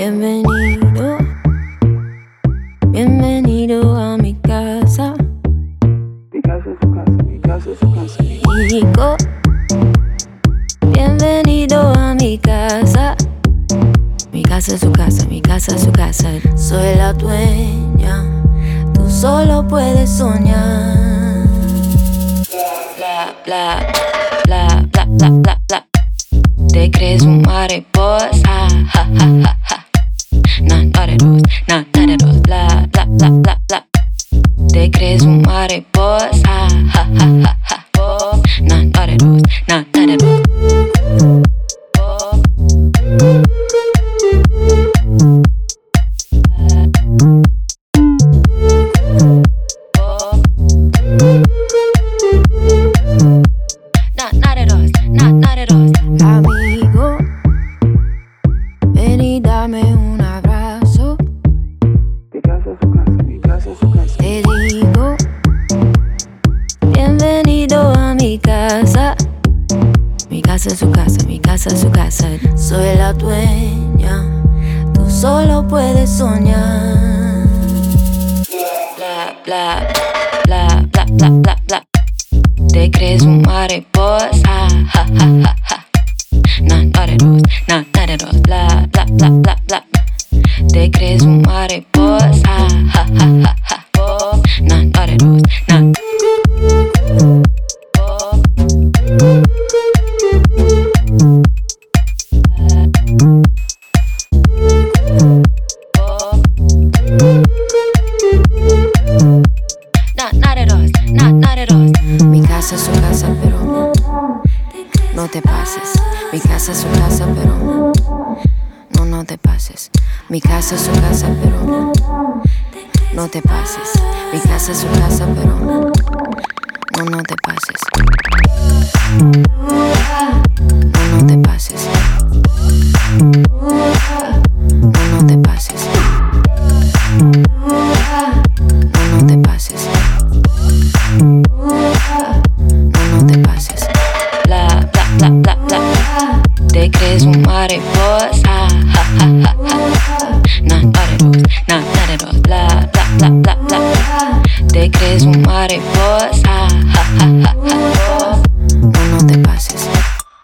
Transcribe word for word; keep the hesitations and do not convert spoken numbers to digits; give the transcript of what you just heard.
Bienvenido, bienvenido a mi casa. Mi casa es su casa, mi casa es su casa. Hijo, bienvenido a mi casa. Mi casa es su casa, mi casa es su casa. Soy la dueña, tú solo puedes soñar. Bla, bla, bla, bla, bla, bla, bla. Te crees un mariposa, ja, ja, ja, ja. No, no de dos, no, no de dos. Bla, bla, bla, bla, bla. Te crees un mariposa, ja, ja, ja, ja. No, no de dos, no, no de dos. Amigo, ven y dame un abrazo. Mi casa es su casa, mi casa es su casa. Te digo, bienvenido a mi casa. Mi casa es su casa, mi casa es su casa. Soy la dueña, tú solo puedes soñar. Bla, bla, bla, bla, bla, bla, bla. Te crees un mariposa, ja, ja, ja, ja. No, no de dos, no, no de dos. Bla, bla, bla, bla, bla. Te crees un mariposa, ja, ja, ja, ja. No, no de dos, no. No, no de dos, no, no de dos. Mi casa es su casa, pero no te pases. Mi casa es su casa, pero no, no te pases. Mi casa es su casa, pero no te pases. Mi casa es su casa, pero no, no te pases. No, no te pases. No, no te pases. No, no te pases. No, no te pases. Bla, bla, bla, bla, bla. Te crees un mariposa, ja, ja, ja, ja. No, no de dos, no, no de dos. Bla, bla, bla, bla, bla. Te crees un mariposa,